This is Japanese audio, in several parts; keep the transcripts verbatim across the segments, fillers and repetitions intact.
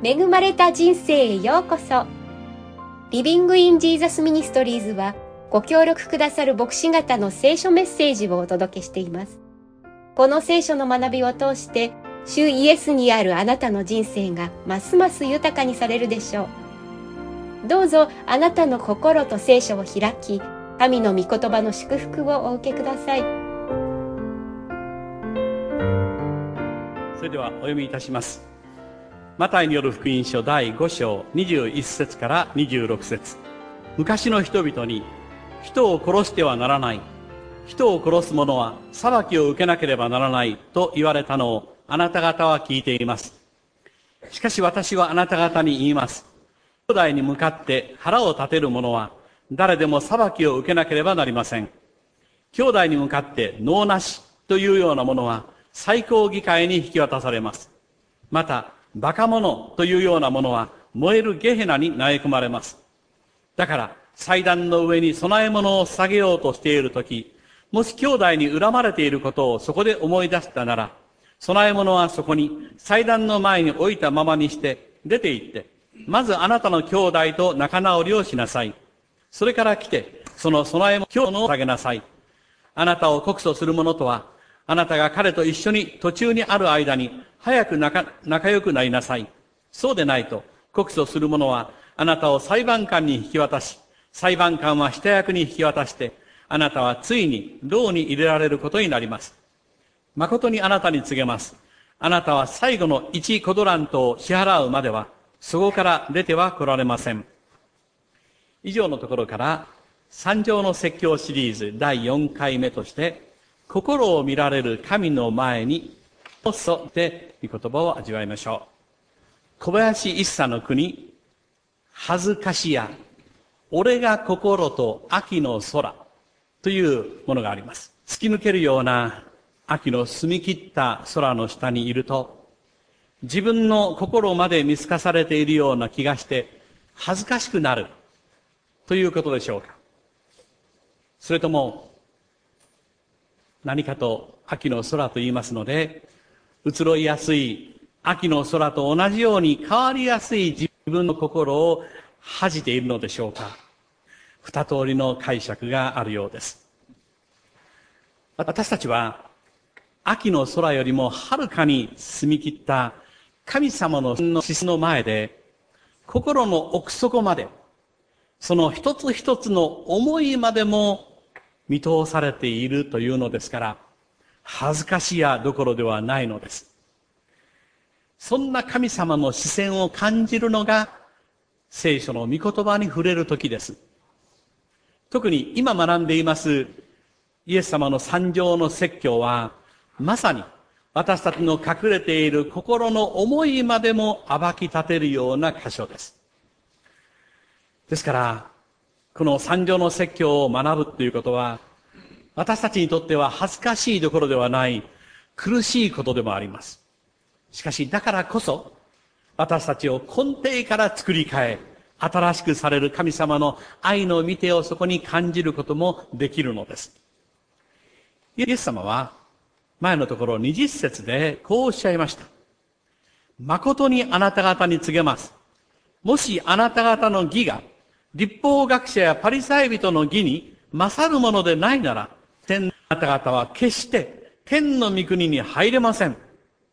恵まれた人生へようこそ。リビングインジーザスミニストリーズはご協力くださる牧師方の聖書メッセージをお届けしています。この聖書の学びを通して主イエスにあるあなたの人生がますます豊かにされるでしょう。どうぞあなたの心と聖書を開き、神の御言葉の祝福をお受けください。 それではお読みいたします。マタイによる福音書だいご章にじゅういち節からにじゅうろく節。昔の人々に、人を殺してはならない、人を殺す者は裁きを受けなければならないと言われたのをあなた方は聞いています。しかし私はあなた方に言います。兄弟に向かって腹を立てる者は誰でも裁きを受けなければなりません。兄弟に向かって能なしというようなものは最高議会に引き渡されます。また、バカ者というようなものは燃えるゲヘナに投げ込まれます。だから、祭壇の上に供え物を捧げようとしているとき、もし兄弟に恨まれていることをそこで思い出したなら、供え物はそこに祭壇の前に置いたままにして出て行って、まずあなたの兄弟と仲直りをしなさい。それから来て、その供え物を捧げなさい。あなたを告訴する者とは、あなたが彼と一緒に途中にある間に早く仲、仲良くなりなさい。そうでないと、告訴する者はあなたを裁判官に引き渡し、裁判官は下役に引き渡して、あなたはついに牢に入れられることになります。誠にあなたに告げます。あなたは最後の一コドラントを支払うまでは、そこから出ては来られません。以上のところから、三条の説教シリーズだいよんかいめとして、心を見られる神の前に、こそで御言葉を味わいましょう。小林一茶の国、恥ずかしや、俺が心と秋の空というものがあります。突き抜けるような秋の澄み切った空の下にいると、自分の心まで見透かされているような気がして恥ずかしくなるということでしょうか。それとも何かと秋の空と言いますので、移ろいやすい秋の空と同じように変わりやすい自分の心を恥じているのでしょうか。二通りの解釈があるようです。私たちは秋の空よりもはるかに澄み切った神様の視線の前で、心の奥底まで、その一つ一つの思いまでも見通されているというのですから、恥ずかしやどころではないのです。そんな神様の視線を感じるのが、聖書の御言葉に触れる時です。特に今学んでいます、イエス様の三条の説教は、まさに私たちの隠れている心の思いまでも暴き立てるような箇所です。ですから、この三条の説教を学ぶということは、私たちにとっては恥ずかしいどころではない苦しいことでもあります。しかし、だからこそ、私たちを根底から作り変え、新しくされる神様の愛の御手をそこに感じることもできるのです。イエス様は、前のところにじゅっ節でこうおっしゃいました。誠にあなた方に告げます。もしあなた方の義が、律法学者やパリサイ人の義に勝るものでないなら、天のあなた方は決して天の御国に入れません。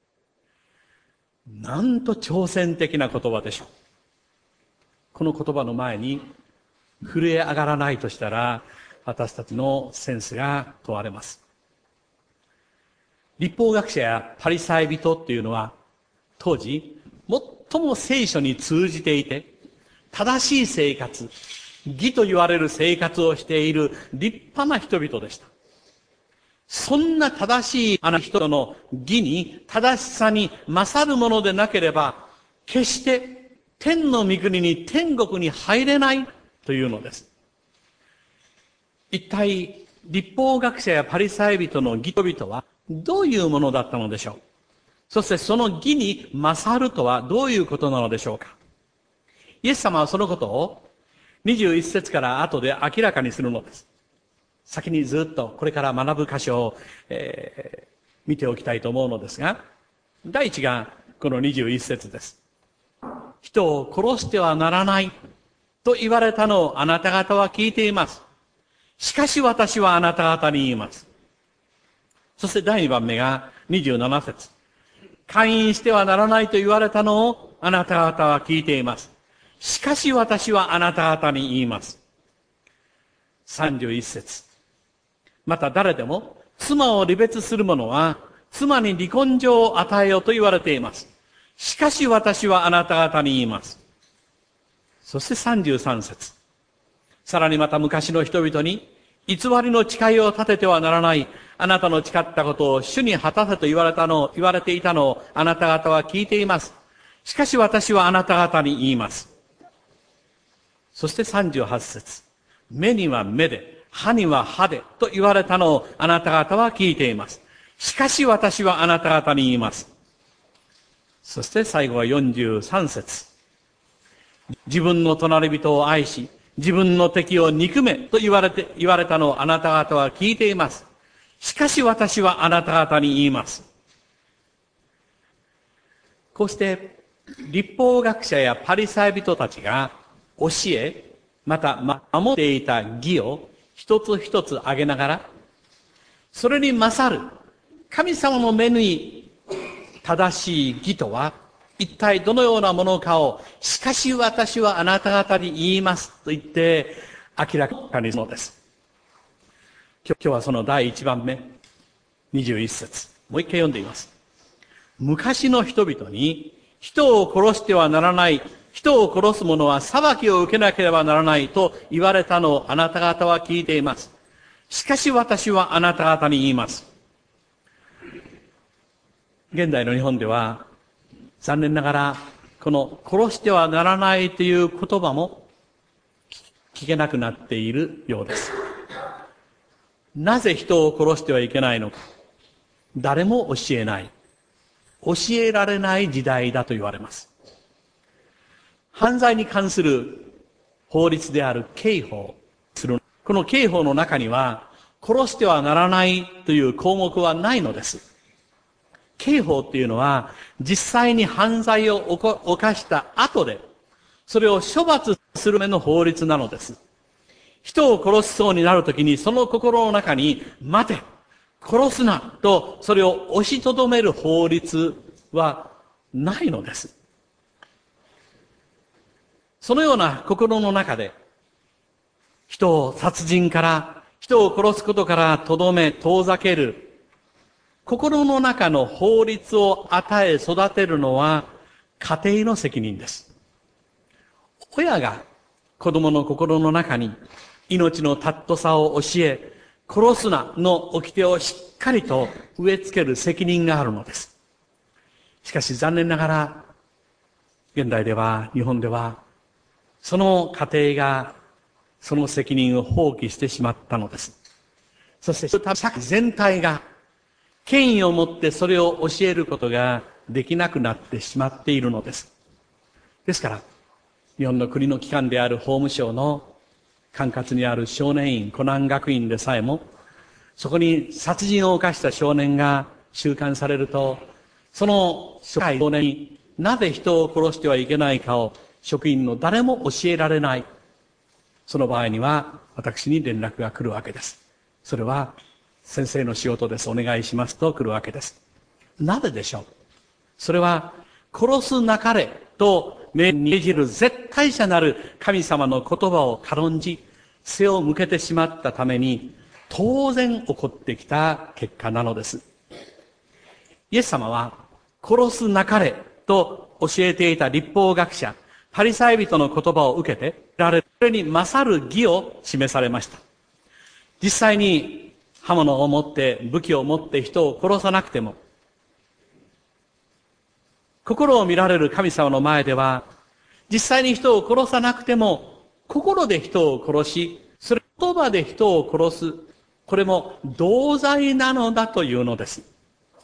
なんと挑戦的な言葉でしょう。この言葉の前に震え上がらないとしたら、私たちのセンスが問われます。律法学者やパリサイ人っていうのは、当時、最も聖書に通じていて、正しい生活、義と言われる生活をしている立派な人々でした。そんな正しいあの人の義に、正しさに勝るものでなければ、決して天の御国に、天国に入れないというのです。一体、律法学者やパリサイ人の義人々はどういうものだったのでしょう。そしてその義に勝るとはどういうことなのでしょうか。イエス様はそのことをにじゅういち節から後で明らかにするのです。先にずっとこれから学ぶ箇所を、えー、見ておきたいと思うのですが、第一がこのにじゅういち節です。 人を殺してはならないと言われたのをあなた方は聞いています。しかし私はあなた方に言います。そして第二番目がにじゅうなな節。姦淫してはならないと言われたのをあなた方は聞いています。しかし私はあなた方に言います。さんじゅういち節。また誰でも妻を離別する者は妻に離婚状を与えよと言われています。しかし私はあなた方に言います。そしてさんじゅうさん節。さらにまた昔の人々に偽りの誓いを立ててはならない。あなたの誓ったことを主に果たせと言われたのを、言われていたのをあなた方は聞いています。しかし私はあなた方に言います。そしてさんじゅうはち節。目には目で、歯には歯でと言われたのをあなた方は聞いています。しかし私はあなた方に言います。そして最後はよんじゅうさん節。自分の隣人を愛し、自分の敵を憎めと言われて、言われたのをあなた方は聞いています。しかし私はあなた方に言います。こうして、律法学者やパリサイ人たちが教え、また守っていた義を一つ一つ挙げながら、それに勝る神様の目に正しい義とは一体どのようなものかを、しかし私はあなた方に言いますと言って明らかにするのです。今日はその第一番目、にじゅういち節。もう一回読んでみます。昔の人々に人を殺してはならない、人を殺す者は裁きを受けなければならないと言われたのをあなた方は聞いています。しかし私はあなた方に言います。現代の日本では残念ながらこの殺してはならないという言葉も聞けなくなっているようです。なぜ人を殺してはいけないのか、誰も教えない、教えられない時代だと言われます。犯罪に関する法律である刑法、この刑法の中には殺してはならないという項目はないのです。刑法っていうのは実際に犯罪を犯した後でそれを処罰するための法律なのです。人を殺しそうになるときにその心の中に待て、殺すなとそれを押しとどめる法律はないのです。そのような心の中で人を殺人から人を殺すことからとどめ遠ざける心の中の法律を与え育てるのは家庭の責任です。親が子供の心の中に命の尊さを教え、殺すなの掟をしっかりと植え付ける責任があるのです。しかし残念ながら現代では、日本ではその家庭がその責任を放棄してしまったのです。そして社会全体が権威を持ってそれを教えることができなくなってしまっているのです。ですから日本の国の機関である法務省の管轄にある少年院、コナン学院でさえも、そこに殺人を犯した少年が収監されると、その少年になぜ人を殺してはいけないかを職員の誰も教えられない。その場合には私に連絡が来るわけです。それは先生の仕事です、お願いしますと来るわけです。なぜでしょう。それは殺すなかれと命じる絶対者なる神様の言葉を軽んじ背を向けてしまったために当然起こってきた結果なのです。イエス様は殺すなかれと教えていた律法学者パリサイ人の言葉を受けてそれに勝る義を示されました。実際に刃物を持って武器を持って人を殺さなくても心を見られる神様の前では実際に人を殺さなくても心で人を殺しそれ言葉で人を殺すこれも同罪なのだというのです。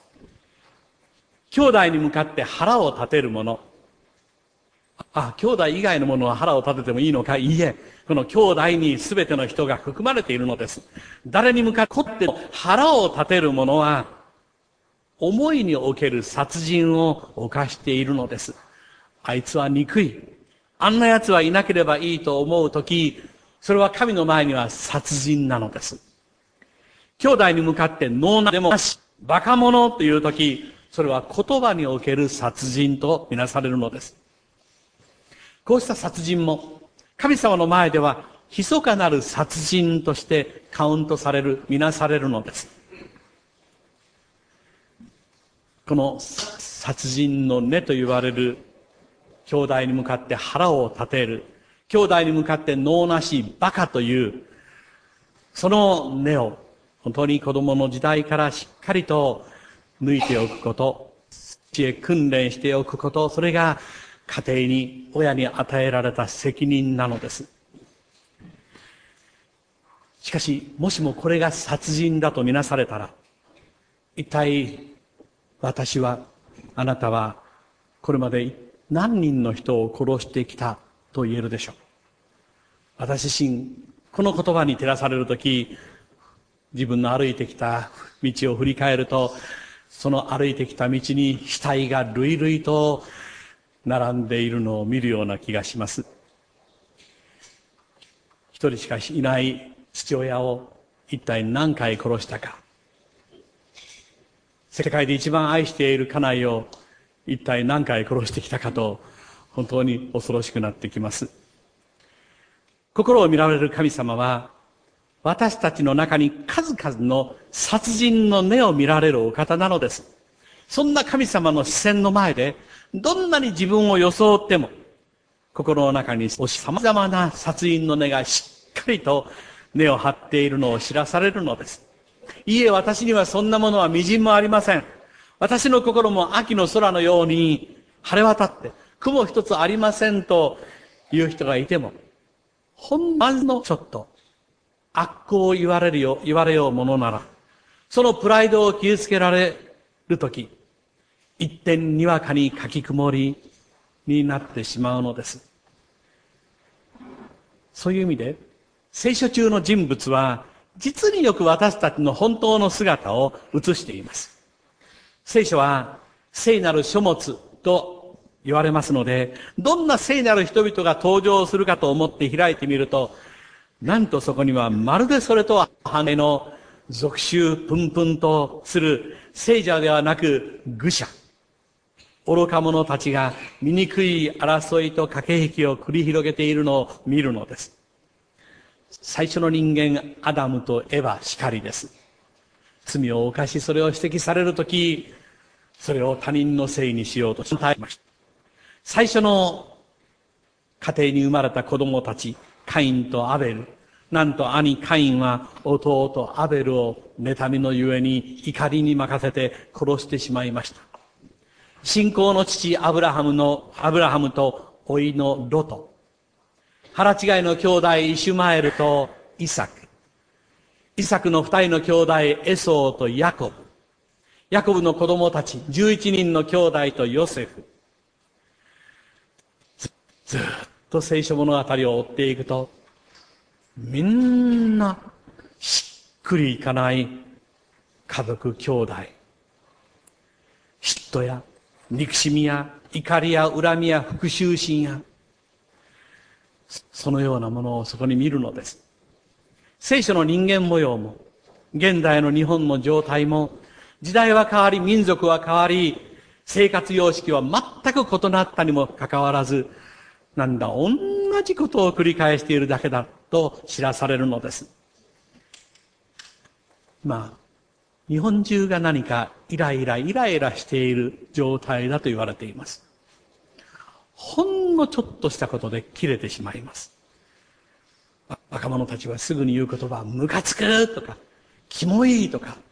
兄弟に向かって腹を立てる者、あ、兄弟以外の者は腹を立ててもいいのか、いいえ、この兄弟に全ての人が含まれているのです。誰に向かって腹を立てる者は思いにおける殺人を犯しているのです。 あいつは憎い。あんな奴はいなければいいと思うとき、それは神の前には殺人なのです。兄弟に向かってノーナでもなし、バカ者というとき、それは言葉における殺人とみなされるのです。こうした殺人も、神様の前では、密かなる殺人としてカウントされる、みなされるのです。この殺人の根と言われる、兄弟に向かって腹を立てる、兄弟に向かって能なしいバカという、その根を本当に子供の時代からしっかりと抜いておくこと、知恵訓練しておくこと、それが家庭に、親に与えられた責任なのです。しかし、もしもこれが殺人だとみなされたら、一体私は、あなたは、これまで何人の人を殺してきたと言えるでしょう。私自身、この言葉に照らされるとき、自分の歩いてきた道を振り返ると、その歩いてきた道に死体が類々と並んでいるのを見るような気がします。一人しかいない父親を一体何回殺したか。世界で一番愛している家内を一体何回殺してきたかと、本当に恐ろしくなってきます。心を見られる神様は、私たちの中に数々の殺人の根を見られるお方なのです。そんな神様の視線の前で、どんなに自分を装っても、心の中に様々な殺人の根がしっかりと根を張っているのを知らされるのです。いいえ、私にはそんなものはみじんもありません。私の心も秋の空のように晴れ渡って、雲一つありませんという人がいても、ほんのちょっと悪行を言われるよ、言われようものなら、そのプライドを傷つけられるとき、一点にわかに書き曇りになってしまうのです。そういう意味で、聖書中の人物は、実によく私たちの本当の姿を映しています。聖書は聖なる書物と言われますので、どんな聖なる人々が登場するかと思って開いてみると、なんとそこにはまるでそれとは反対の俗衆プンプンとする聖者ではなく愚者、愚か者たちが醜い争いと駆け引きを繰り広げているのを見るのです。最初の人間、アダムとエヴァしかりです。罪を犯し、それを指摘されるとき、それを他人のせいにしようとしました。最初の家庭に生まれた子供たち、カインとアベル。なんと兄カインは弟アベルを妬みのゆえに怒りに任せて殺してしまいました。信仰の父アブラハムの、アブラハムと甥のロト。腹違いの兄弟イシュマエルとイサク。イサクの二人の兄弟エソーとヤコブ。ヤコブの子供たち十一人の兄弟とヨセフ。ず, ずっと聖書物語を追っていくと、みんなしっくりいかない家族兄弟。嫉妬や憎しみや怒りや恨みや復讐心や、そのようなものをそこに見るのです。聖書の人間模様も、現代の日本の状態も、時代は変わり、民族は変わり、生活様式は全く異なったにもかかわらず、なんだ、同じことを繰り返しているだけだと知らされるのです。まあ、日本中が何かイライライライラしている状態だと言われています。ほんのちょっとしたことで切れてしまいます。若者たちはすぐに言う言葉はムカつくとかキモいとか。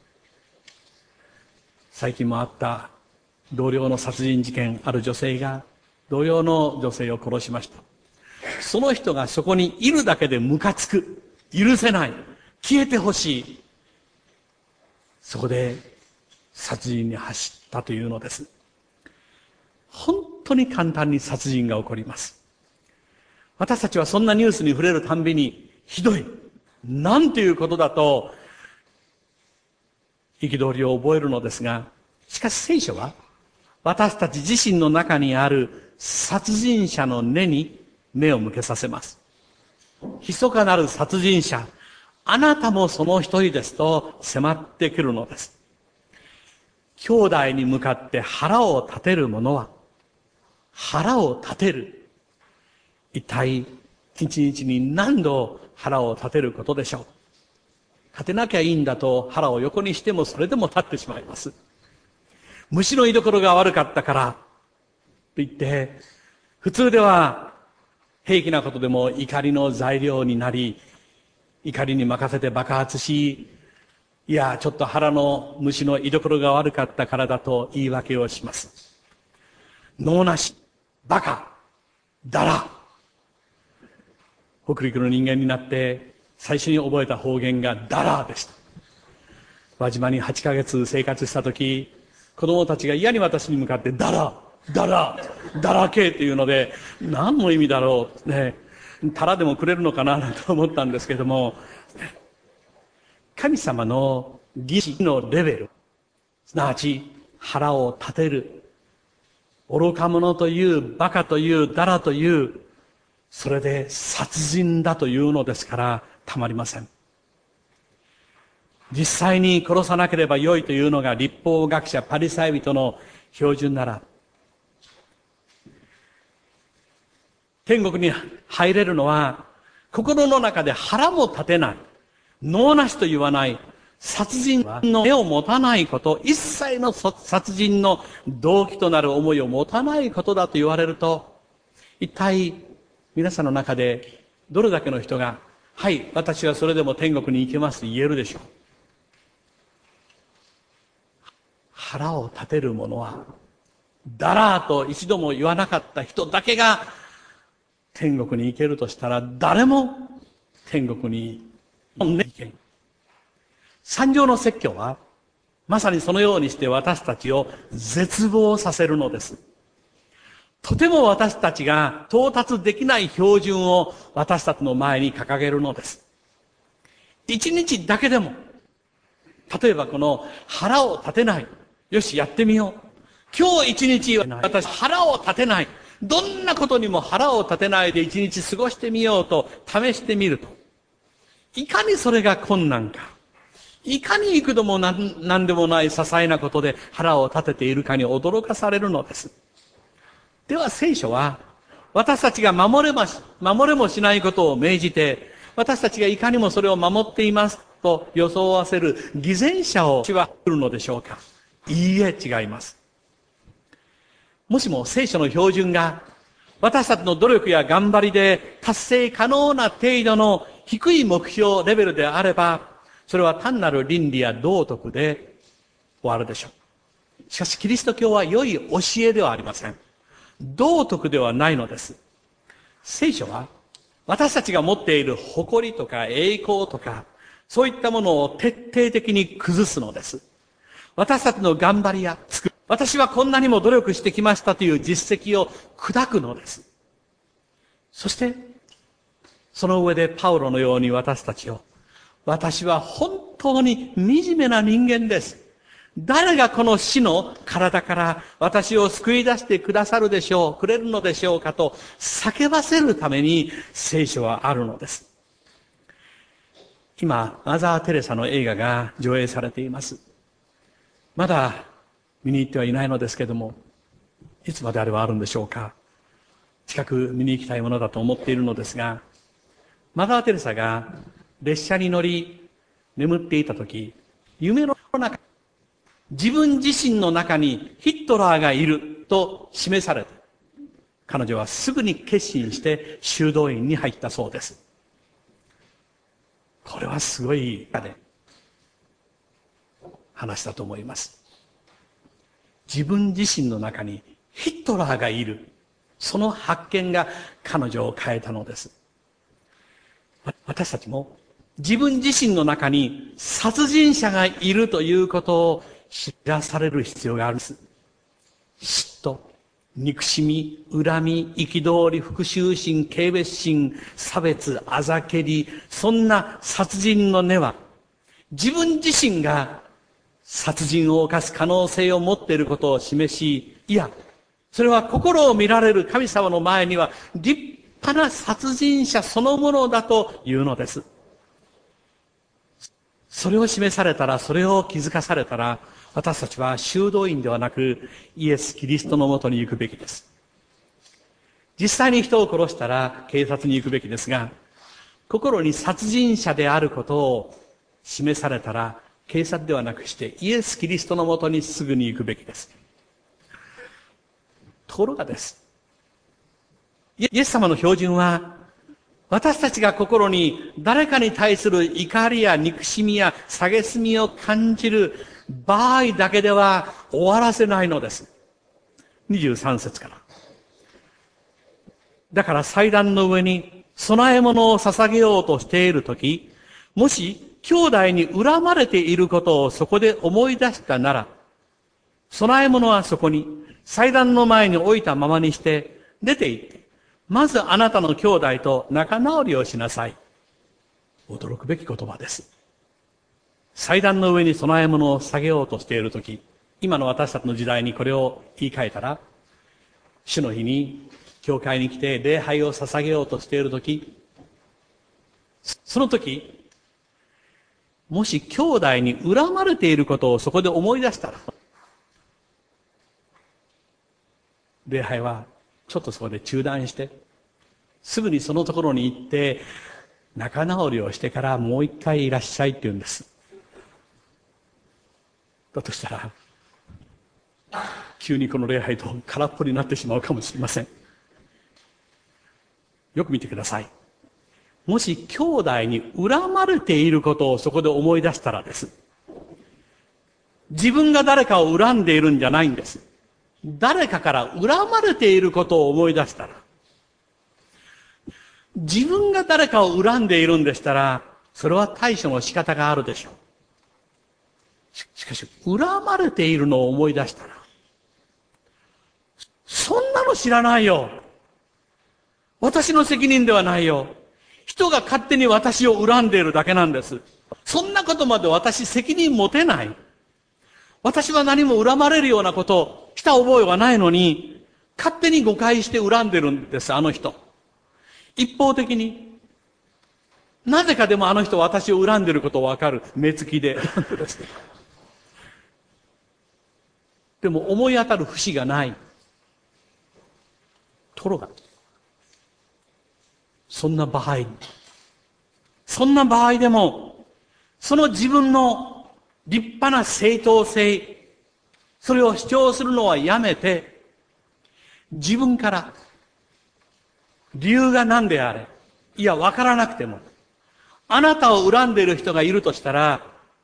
最近もあった同僚の殺人事件、ある女性が同僚の女性を殺しました。その人がそこにいるだけでムカつく、許せない、消えてほしい。そこで殺人に走ったというのです。本当に簡単に殺人が起こります。私たちはそんなニュースに触れるたんびに、ひどい、なんていうことだと憤りを覚えるのですが、しかし聖書は私たち自身の中にある殺人者の根に目を向けさせます。密かなる殺人者、あなたもその一人ですと迫ってくるのです。兄弟に向かって腹を立てる者は、腹を立てる。一体、一日に何度腹を立てることでしょう。立てなきゃいいんだと腹を横にしてもそれでも立ってしまいます。虫の居所が悪かったからと言って、普通では平気なことでも怒りの材料になり、怒りに任せて爆発し、いや、ちょっと腹の虫の居所が悪かったからだと言い訳をします。能なし、バカ、だら。北陸の人間になって最初に覚えた方言がだらでした。輪島にはちかげつ生活したとき、子供たちが嫌に私に向かってだら、だら、だらけっていうので、何の意味だろう、ね、たらでもくれるのかなと思ったんですけども、神様の儀式のレベル、すなわち腹を立てる、愚か者という、バカという、だらという、それで殺人だというのですからたまりません。実際に殺さなければよいというのが律法学者パリサイ人の標準なら、天国に入れるのは心の中で腹も立てない、能なしと言わない、殺人の目を持たないこと、一切の殺人の動機となる思いを持たないことだと言われると、一体皆さんの中でどれだけの人が、はい、私はそれでも天国に行けますと言えるでしょう。腹を立てる者は、だらーと一度も言わなかった人だけが天国に行けるとしたら、誰も天国に行けん。三条の説教は、まさにそのようにして私たちを絶望させるのです。とても私たちが到達できない標準を私たちの前に掲げるのです。一日だけでも、例えばこの腹を立てない。よし、やってみよう。今日一日私腹を立てない。どんなことにも腹を立てないで一日過ごしてみようと試してみると。いかにそれが困難か。いかに幾度も何、何でもない些細なことで腹を立てているかに驚かされるのです。では聖書は、私たちが守れまし、守れもしないことを命じて、私たちがいかにもそれを守っていますと装わせる偽善者を私は来るのでしょうか。いいえ、違います。もしも聖書の標準が、私たちの努力や頑張りで達成可能な程度の低い目標レベルであれば、それは単なる倫理や道徳で終わるでしょう。しかしキリスト教は良い教えではありません。道徳ではないのです。聖書は私たちが持っている誇りとか栄光とか、そういったものを徹底的に崩すのです。私たちの頑張りや作る、私はこんなにも努力してきましたという実績を砕くのです。そして、その上でパウロのように私たちを、私は本当に惨めな人間です。誰がこの死の体から私を救い出してくださるでしょう、くれるのでしょうかと叫ばせるために聖書はあるのです。今、マザー・テレサの映画が上映されています。まだ見に行ってはいないのですけども、いつまであればあるんでしょうか。近く見に行きたいものだと思っているのですが、マザー・テレサが列車に乗り眠っていたとき、夢の中、自分自身の中にヒットラーがいると示されて、彼女はすぐに決心して修道院に入ったそうです。これはすごい話だと思います。自分自身の中にヒットラーがいる。その発見が彼女を変えたのです。私たちも自分自身の中に殺人者がいるということを知らされる必要があるんです。嫉妬、憎しみ、恨み、憤り、復讐心、軽蔑心、差別、あざけり、そんな殺人の根は、自分自身が殺人を犯す可能性を持っていることを示し、 いや、それは心を見られる神様の前には立派な殺人者そのものだというのです。それを示されたら、それを気づかされたら、私たちは修道院ではなくイエス・キリストのもとに行くべきです。実際に人を殺したら警察に行くべきですが、心に殺人者であることを示されたら、警察ではなくしてイエス・キリストのもとにすぐに行くべきです。ところがです。イエス様の標準は、私たちが心に誰かに対する怒りや憎しみや蔑みを感じる場合だけでは終わらせないのです。にじゅうさん節から。だから祭壇の上に供え物を捧げようとしているとき、もし兄弟に恨まれていることをそこで思い出したなら、供え物はそこに祭壇の前に置いたままにして出て行って、まずあなたの兄弟と仲直りをしなさい。驚くべき言葉です。祭壇の上に供え物を捧げようとしているとき、今の私たちの時代にこれを言い換えたら、主の日に教会に来て礼拝を捧げようとしているとき、そのとき、もし兄弟に恨まれていることをそこで思い出したら、礼拝はちょっとそこで中断して、すぐにそのところに行って、仲直りをしてからもう一回いらっしゃいって言うんです。だとしたら、急にこの礼拝と空っぽになってしまうかもしれません。よく見てください。もし兄弟に恨まれていることをそこで思い出したらです。自分が誰かを恨んでいるんじゃないんです。誰かから恨まれていることを思い出したら、自分が誰かを恨んでいるんでしたら、それは対処の仕方があるでしょう。し, しかし、恨まれているのを思い出したら、そんなの知らないよ。私の責任ではないよ。人が勝手に私を恨んでいるだけなんです。そんなことまで私責任持てない。私は何も恨まれるようなことをした覚えはないのに、勝手に誤解して恨んでるんです、あの人。一方的に、なぜかでもあの人は私を恨んでることわかる。目つきで。でも思い当たる節がない。ところが、そんな場合、そんな場合でも、その自分の立派な正当性、それを主張するのはやめて、自分から理由が何であれ、いや、わからなくても、あなたを恨んでいる人がいるとしたら、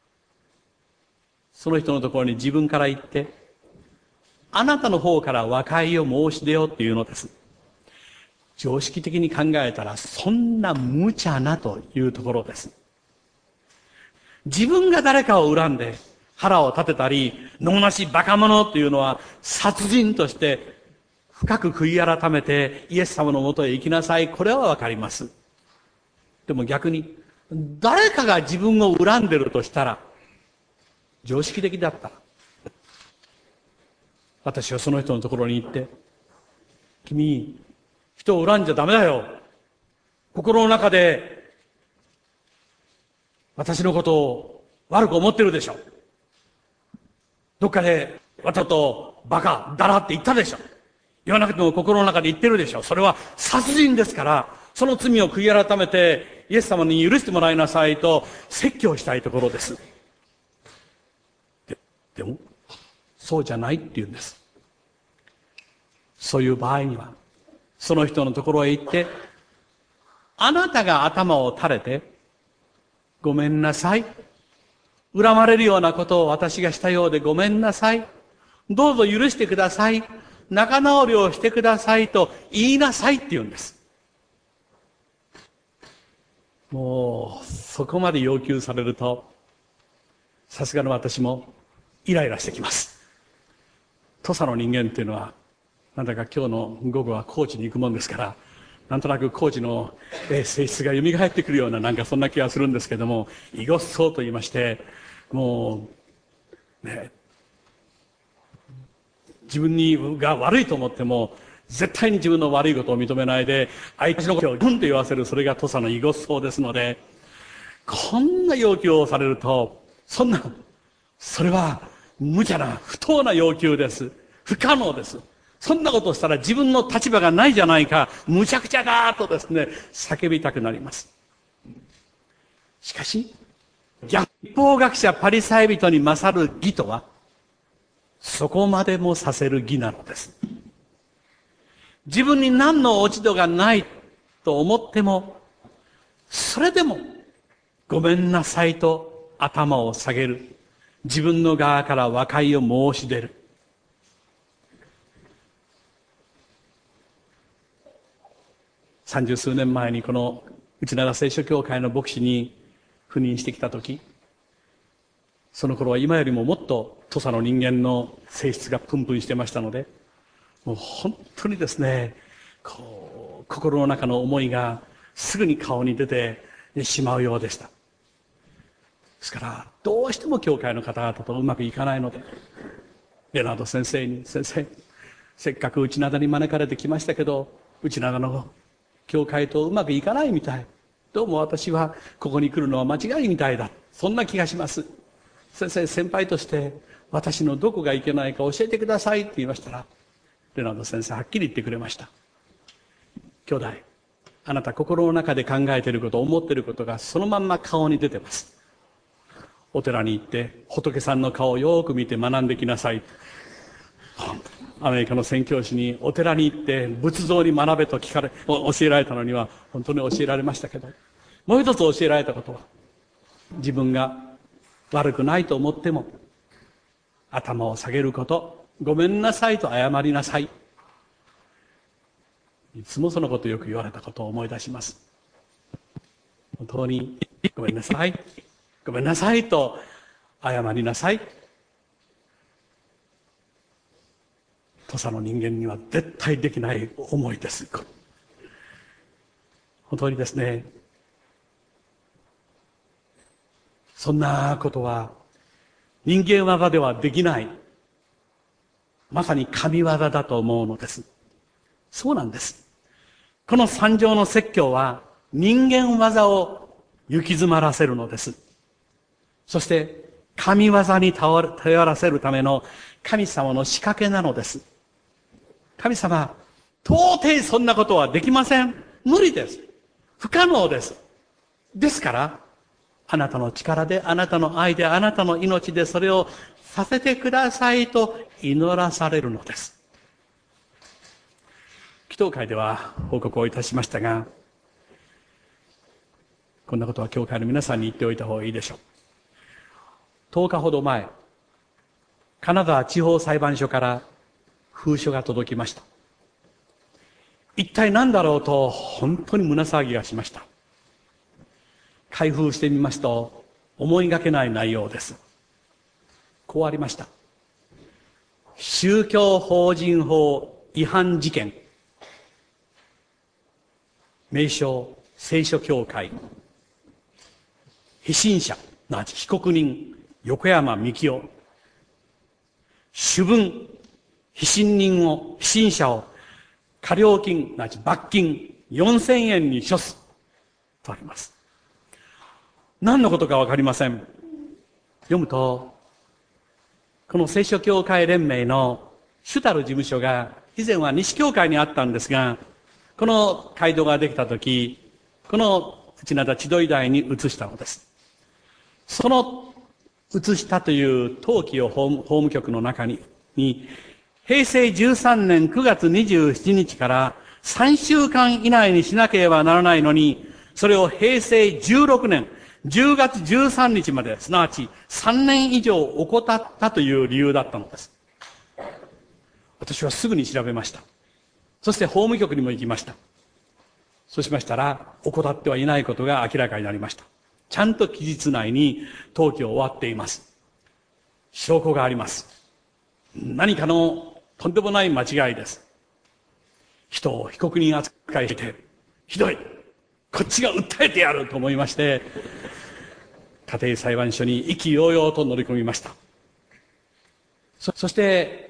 その人のところに自分から言って、あなたの方から和解を申し出ようっていうのです。常識的に考えたら、そんな無茶なというところです。自分が誰かを恨んで腹を立てたり、能なしバカ者というのは殺人として深く悔い改めてイエス様のもとへ行きなさい。これはわかります。でも逆に、誰かが自分を恨んでるとしたら、常識的だったら、私はその人のところに行って、君、人を恨んじゃダメだよ。心の中で、私のことを悪く思ってるでしょ。どっかで、私とバカ、だらって言ったでしょ。言わなくても心の中で言ってるでしょ。それは殺人ですから、その罪を悔い改めて、イエス様に許してもらいなさいと説教したいところです。で、でも、そうじゃないって言うんです。そういう場合には、その人のところへ行って、あなたが頭を垂れて、ごめんなさい。恨まれるようなことを私がしたようでごめんなさい。どうぞ許してください。仲直りをしてくださいと言いなさいって言うんです。もう、そこまで要求されると、さすがの私もイライラしてきます。土佐の人間っていうのは、なんだか今日の午後は高知に行くもんですから、なんとなく高知の性質が蘇ってくるような、なんかそんな気がするんですけども、いごっそうと言いまして、もう、ね、 自分にが悪いと思っても、絶対に自分の悪いことを認めないで、相手のことをグンと言わせる、それが土佐の囲碁相ですので、こんな要求をされると、そんな、それは無茶な、不当な要求です。不可能です。そんなことをしたら自分の立場がないじゃないか、無茶苦茶だとですね、叫びたくなります。しかし、逆法学者パリサイ人に勝る義とは、そこまでもさせる義なのです。自分に何の落ち度がないと思っても、それでも、ごめんなさいと頭を下げる。自分の側から和解を申し出る。三十数年前にこの内灘聖書協会の牧師に赴任してきたとき、その頃は今よりももっと土佐の人間の性質がプンプンしてましたので、もう本当にですね、こう、心の中の思いがすぐに顔に出てしまうようでした。ですから、どうしても教会の方々とうまくいかないので、レナード先生に、先生、せっかく内灘に招かれてきましたけど、内灘の教会とうまくいかないみたい。どうも私はここに来るのは間違いみたいだ。そんな気がします。先生、先輩として私のどこがいけないか教えてくださいって言いましたら、レナード先生はっきり言ってくれました。兄弟、あなた心の中で考えていること、思っていることがそのまんま顔に出てます。お寺に行って仏さんの顔をよく見て学んできなさい。アメリカの宣教師にお寺に行って仏像に学べと聞かれ、教えられたのには本当に教えられましたけど、もう一つ教えられたことは、自分が悪くないと思っても頭を下げること、ごめんなさいと謝りなさい。いつもそのことをよく言われたことを思い出します。本当にごめんなさい、ごめんなさいと謝りなさい。土佐の人間には絶対できない思いです。本当にですね、そんなことは人間技ではできない、まさに神業だと思うのです。そうなんです。この三条の説教は人間技を行き詰まらせるのです。そして神業に頼らせるための神様の仕掛けなのです。神様、到底そんなことはできません。無理です。不可能です。ですから、あなたの力で、あなたの愛で、あなたの命でそれをさせてくださいと祈らされるのです。祈祷会では報告をいたしましたが、こんなことは教会の皆さんに言っておいた方がいいでしょう。とおかほど前、金沢地方裁判所から封書が届きました。一体何だろうと本当に胸騒ぎがしました。開封してみますと思いがけない内容です。こうありました。宗教法人法違反事件、名称聖書協会、被信者すなわち被告人横山幹夫、主文被信人を、被信者を過料金、すなわち罰金よんせんえんに処すとあります。何のことかわかりません。読むと、この聖書協会連盟の主たる事務所が以前は西教会にあったんですが、この街道ができたとき、この内灘千鳥台に移したのです。その移したという登記を法務、法務局の中に、に平成じゅうさんねんくがつにじゅうしちにちからさんしゅうかん以内にしなければならないのに、それを平成じゅうろくねんじゅうがつじゅうさんにちまで、すなわちさんねん以上怠ったという理由だったのです。私はすぐに調べました。そして法務局にも行きました。そうしましたら、怠ってはいないことが明らかになりました。ちゃんと期日内に登記を終わっています。証拠があります。何かのとんでもない間違いです。人を被告人扱いして、ひどい。こっちが訴えてやると思いまして、家庭裁判所に意気揚々と乗り込みました。そ, そして、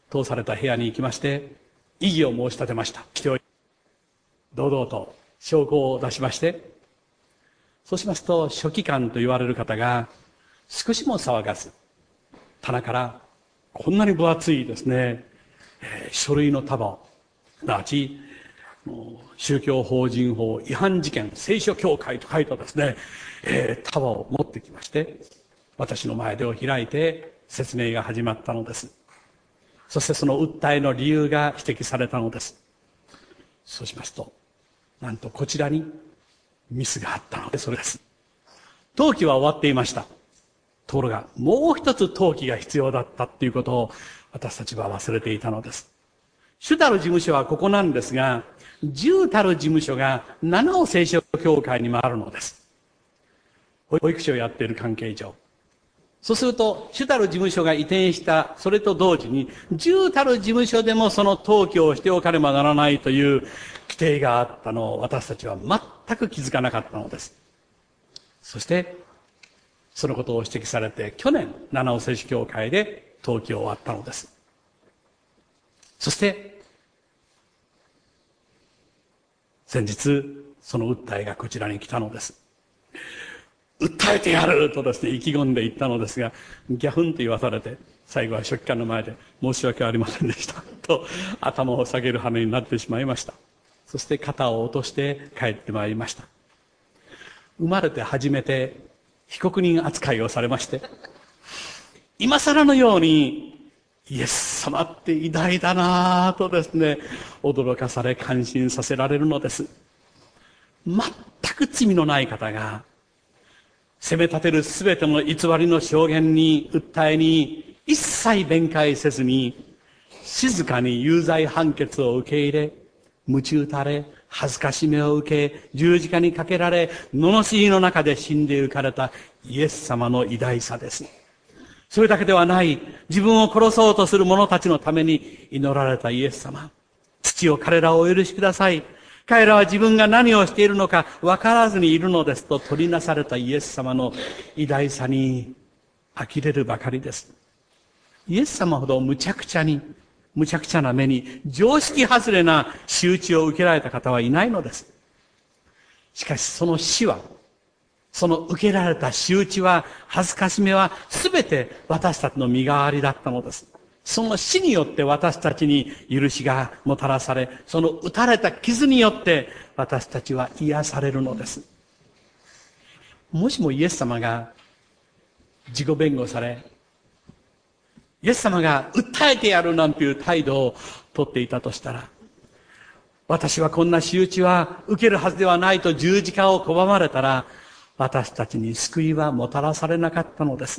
通された部屋に行きまして、異議を申し立てました。堂々と証拠を出しまして、そうしますと、書記官と言われる方が、少しも騒がず、棚から、こんなに分厚いですね、えー、書類の束を、すなわち、宗教法人法違反事件、聖書協会と書いたですね、えー、束を持ってきまして、私の前でを開いて説明が始まったのです。そしてその訴えの理由が指摘されたのです。そうしますと、なんとこちらにミスがあったので、それです。登記は終わっていました。ところが、もう一つ登記が必要だったっていうことを私たちは忘れていたのです。主たる事務所はここなんですが、十たる事務所が七尾聖書協会にもあるのです。保育所をやっている関係上。そうすると、主たる事務所が移転した、それと同時に、十たる事務所でもその登記をしておかねばならないという規定があったのを私たちは全く気づかなかったのです。そして、そのことを指摘されて、去年、七尾聖書協会で登記を終わったのです。そして、先日、その訴えがこちらに来たのです。訴えてやるとですね、意気込んでいったのですが、ギャフンと言わされて、最後は書記官の前で申し訳ありませんでした。と、頭を下げる羽目になってしまいました。そして肩を落として帰ってまいりました。生まれて初めて被告人扱いをされまして、今更のように、イエス様って偉大だなぁとですね、驚かされ感心させられるのです。全く罪のない方が、責め立てるすべての偽りの証言に、訴えに、一切弁解せずに、静かに有罪判決を受け入れ、鞭打たれ、恥ずかしめを受け、十字架にかけられ、罵りの中で死んで行かれたイエス様の偉大さです。それだけではない、自分を殺そうとする者たちのために祈られたイエス様。父よ、彼らをお許しください。彼らは自分が何をしているのか分からずにいるのですと取りなされたイエス様の偉大さに呆れるばかりです。イエス様ほど無茶苦茶に、無茶苦茶な目に常識外れな仕打ちを受けられた方はいないのです。しかしその死は、その受けられた仕打ちは、恥ずかしめは、すべて私たちの身代わりだったのです。その死によって私たちに許しがもたらされ、その打たれた傷によって私たちは癒されるのです。もしもイエス様が自己弁護され、イエス様が訴えてやるなんていう態度をとっていたとしたら、私はこんな仕打ちは受けるはずではないと十字架を拒まれたら、私たちに救いはもたらされなかったのです。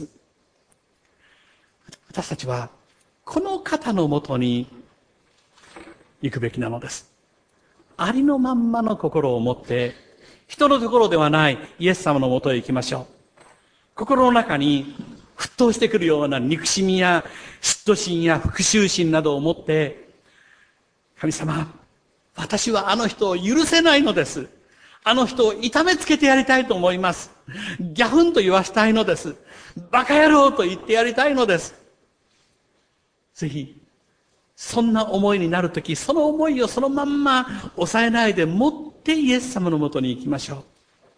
私たちはこの方のもとに行くべきなのです。ありのまんまの心を持って、人のところではないイエス様のもとへ行きましょう。心の中に沸騰してくるような憎しみや嫉妬心や復讐心などを持って、神様、私はあの人を許せないのです。あの人を痛めつけてやりたいと思います。ギャフンと言わしたいのです。バカ野郎と言ってやりたいのです。ぜひ、そんな思いになるとき、その思いをそのまんま抑えないで持ってイエス様のもとに行きましょ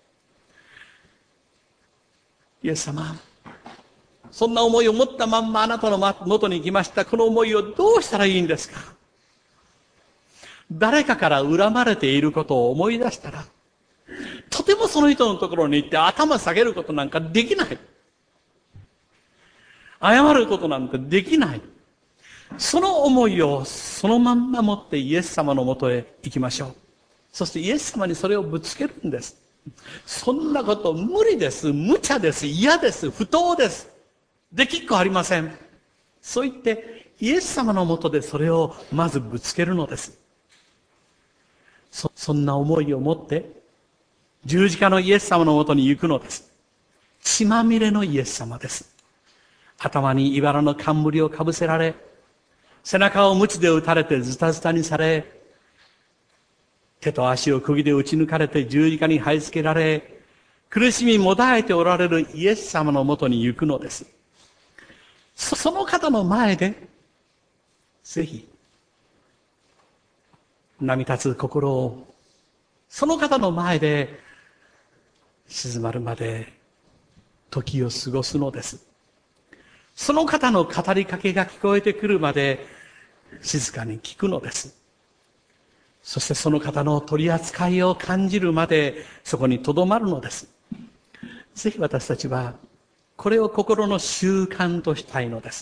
う。イエス様、そんな思いを持ったまんまあなたのもとに行きました。この思いをどうしたらいいんですか？誰かから恨まれていることを思い出したら、とてもその人のところに行って頭下げることなんかできない。謝ることなんてできない。その思いをそのまんま持ってイエス様のもとへ行きましょう。そしてイエス様にそれをぶつけるんです。そんなこと無理です。無茶です。嫌です。不当です。できっこありません。そう言ってイエス様のもとでそれをまずぶつけるのです。そ、そんな思いを持って十字架のイエス様のもとに行くのです。血まみれのイエス様です。頭に茨の冠をかぶせられ、背中を鞭で打たれてズタズタにされ、手と足を釘で打ち抜かれて十字架に這い付けられ、苦しみもだえておられるイエス様のもとに行くのです。そ、その方の前で、 ぜひ、波立つ心を、その方の前で静まるまで時を過ごすのです。その方の語りかけが聞こえてくるまで静かに聞くのです。そしてその方の取り扱いを感じるまでそこに留まるのです。ぜひ私たちはこれを心の習慣としたいのです。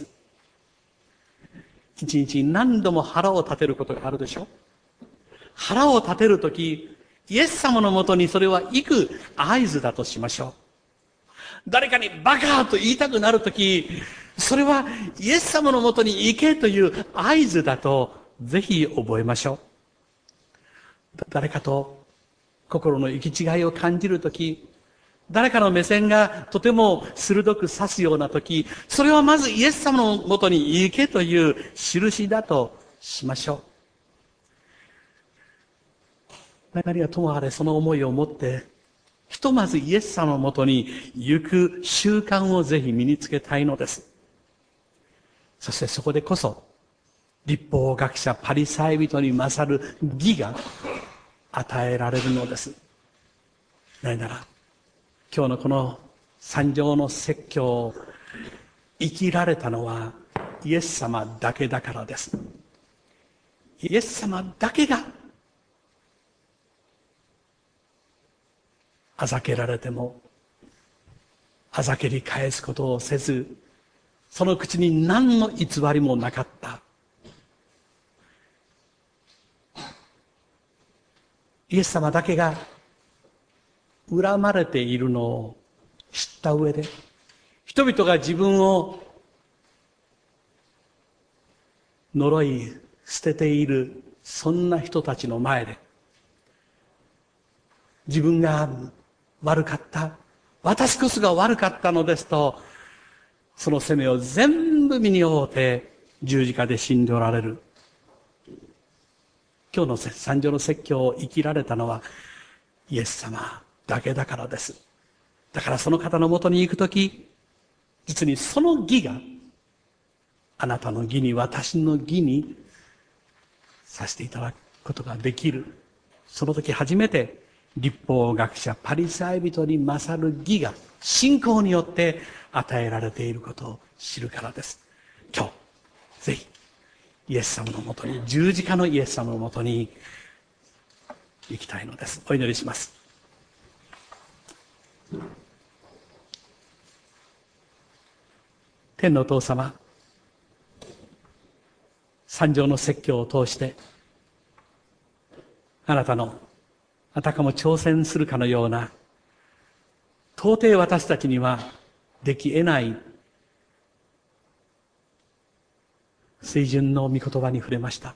一日に何度も腹を立てることがあるでしょ。腹を立てるとき、イエス様のもとにそれは行く合図だとしましょう。誰かにバカと言いたくなるとき、それはイエス様のもとに行けという合図だとぜひ覚えましょう。誰かと心の行き違いを感じるとき、誰かの目線がとても鋭く刺すようなとき、それはまずイエス様のもとに行けという印だとしましょう。何がともあれその思いを持って、ひとまずイエス様のもとに行く習慣をぜひ身につけたいのです。そしてそこでこそ、律法学者パリサイ人に勝る義が与えられるのです。なぜなら、今日のこの三条の説教を生きられたのはイエス様だけだからです。イエス様だけがあざけられてもあざけり返すことをせず、その口に何の偽りもなかった。イエス様だけが恨まれているのを知った上で、人々が自分を呪い捨てているそんな人たちの前で、自分が悪かった、私こそが悪かったのですと、その責めを全部身に負って十字架で死んでおられる。今日の三条の説教を生きられたのはイエス様だけだからです。だからその方のもとに行くとき、実にその義があなたの義に私の義にさせていただくことができる。その時初めて律法学者パリサイ人に勝る義が信仰によって与えられていることを知るからです。今日ぜひイエス様のもとに、十字架のイエス様のもとに行きたいのです。お祈りします。天のお父様、三条の説教を通してあなたのあたかも挑戦するかのような、到底私たちにはでき得ない水準の御言葉に触れました。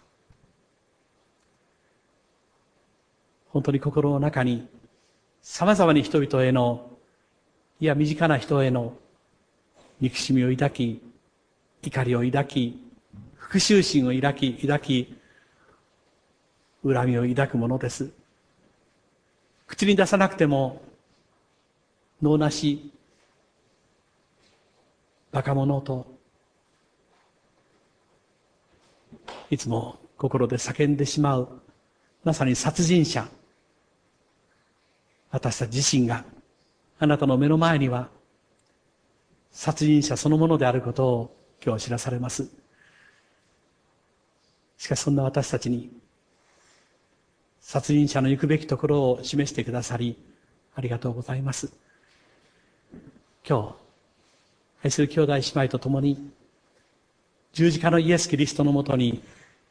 本当に心の中に様々に人々への、いや身近な人への憎しみを抱き、怒りを抱き、復讐心を抱き、抱き、恨みを抱くものです。口に出さなくても、能なし、バカ者と、いつも心で叫んでしまう、まさに殺人者。私たち自身が、あなたの目の前には、殺人者そのものであることを今日知らされます。しかしそんな私たちに、殺人者の行くべきところを示してくださり、ありがとうございます。今日、愛する兄弟姉妹と共に、十字架のイエス・キリストのもとに、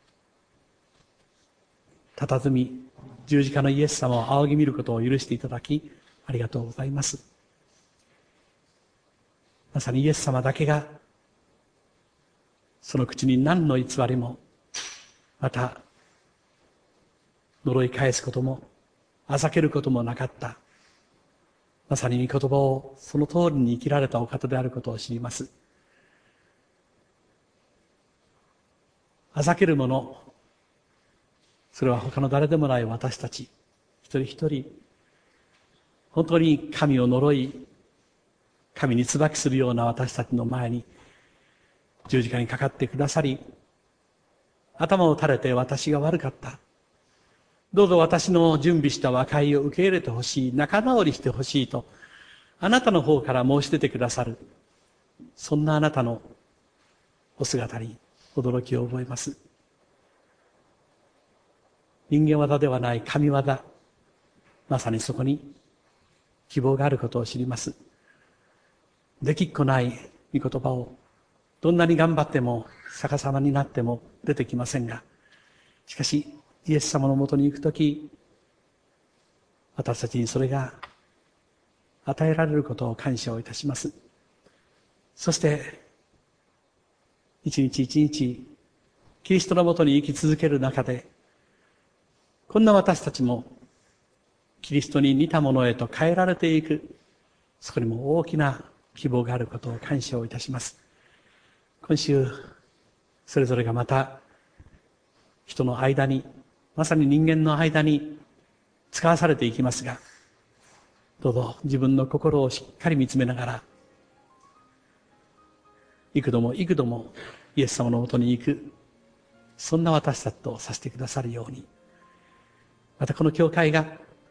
佇み、十字架のイエス様を仰ぎ見ることを許していただき、ありがとうございます。まさにイエス様だけが、その口に何の偽りも、また、呪い返すことも、あざけることもなかった。まさに御言葉をその通りに生きられたお方であることを知ります。あざける者、それは他の誰でもない私たち、一人一人、本当に神を呪い、神に椿するような私たちの前に、十字架にかかってくださり、 頭を垂れて私が悪かった。どうぞ私の準備した和解を受け入れてほしい、仲直りしてほしいと、あなたの方から申し出てくださる。そんなあなたのお姿に驚きを覚えます。人間業ではない神業、まさにそこに希望があることを知ります。できっこない御言葉をどんなに頑張っても逆さまになっても出てきませんが、しかしイエス様のもとに行くとき、私たちにそれが与えられることを感謝をいたします。そして一日一日キリストのもとに生き続ける中で、こんな私たちもキリストに似たものへと変えられていく、そこにも大きな希望があることを感謝をいたします。今週それぞれがまた人の間に、まさに人間の間に使わされていきますが、どうぞ自分の心をしっかり見つめながら、幾度も幾度もイエス様のもとに行く、そんな私たちとさせてくださるように、またこの教会が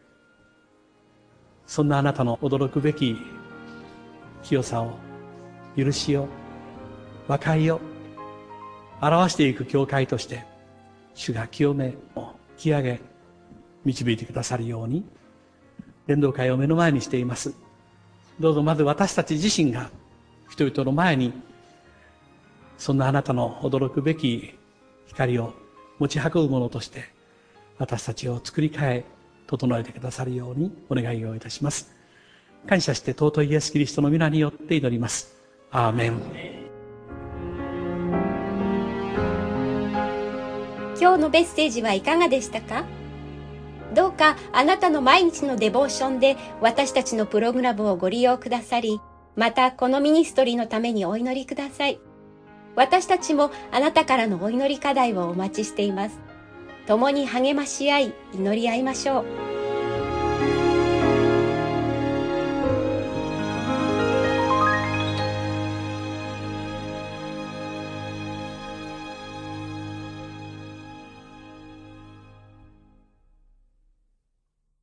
そんなあなたの驚くべき清さを、許しを、和解を表していく教会として主が清め、清上げ、導いてくださるように、伝道会を目の前にしています。どうぞまず私たち自身が人々の前にそんなあなたの驚くべき光を持ち運ぶものとして私たちを作り変え整えてくださるようにお願いをいたします。感謝して尊いイエス・キリストの皆によって祈ります。アーメン。 今日のメッセージはいかがでしたか？どうかあなたの毎日のデボーションで私たちのプログラムをご利用くださり、またこのミニストリーのためにお祈りください。私たちもあなたからのお祈り課題をお待ちしています。共に励まし合い、祈り合いましょう。